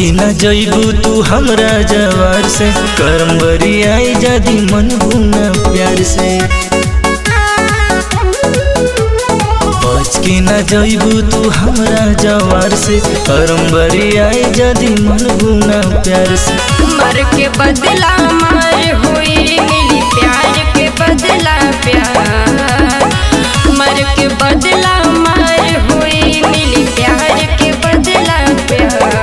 की न जइबू तू हमरा जवार से, करम बरी आई जदी मन भूना प्यार से। बच की न जइबू तू हमरा जवार से, करम बरी आई जदी मन भूना प्यार से। मर के बदला मार हुई मिली प्यार के बदला प्यार, मर के बदला मार हुई मिली प्यार के बदला प्यार।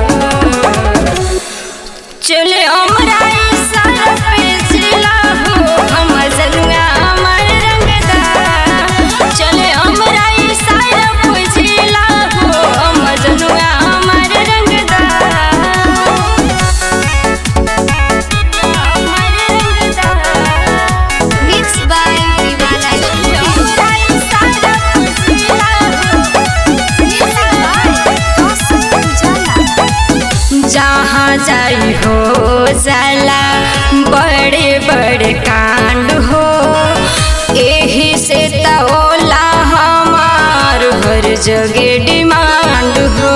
चले हमरा सारा फैसला हो हम जनुआ हमार रंगदा, चले हमरा सारा फैसला हो हम जनुआ हमार रंगदा। Mixed by Divana जहाँ जाई हो जाला बड़े बड़े कांड हो, एही से तोला हमार हर जगह डिमांड हो।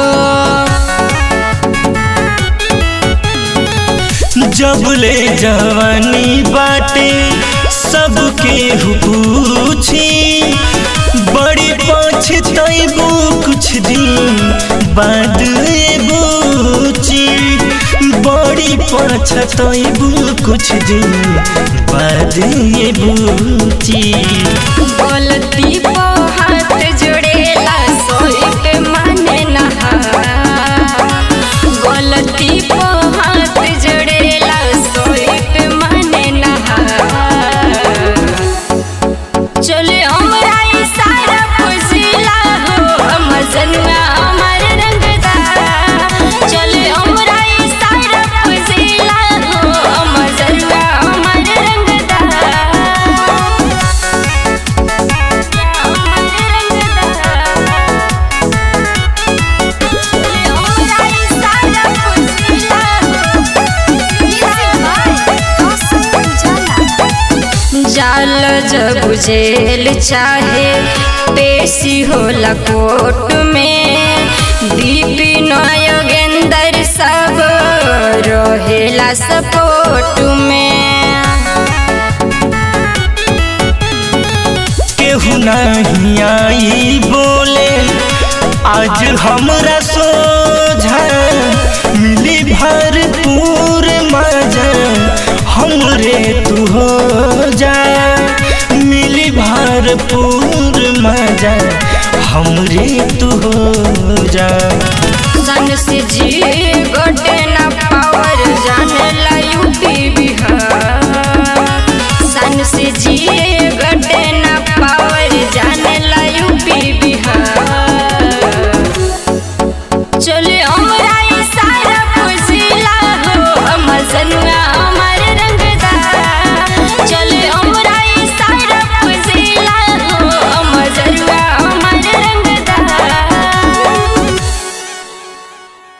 जब ले जवानी बाटे सबके पूछी, बड़ी पछतैबू कुछ दिन बाद बूची, बड़ी पछतैबू कुछ दिन बाद बूची। गलती पे हाथ जोड़ेला सोई पे माने नहा, गलती पे हाथ जोड़ेला सोई पे माने नहा। चले हमरा सारा फैसला हो हम जनुआ हमार रंगदा, चले हमरा सारा फैसला हो हम जनुआ हमार रंगदा, हमार रंगदा। चले हमरा सारा फैसला हो जाल जब जेल चाहे पेशी होला कोर्ट में, विपिन योगेंद्र सब रहेला सपोर्ट में। केहू नहीं आई बोले आज हमरा सोझा, मिली भरपूर मजा हमरे तू हो जा, मिली भरपूर मजा हमरे तू हो जा। सन से जी गोटे न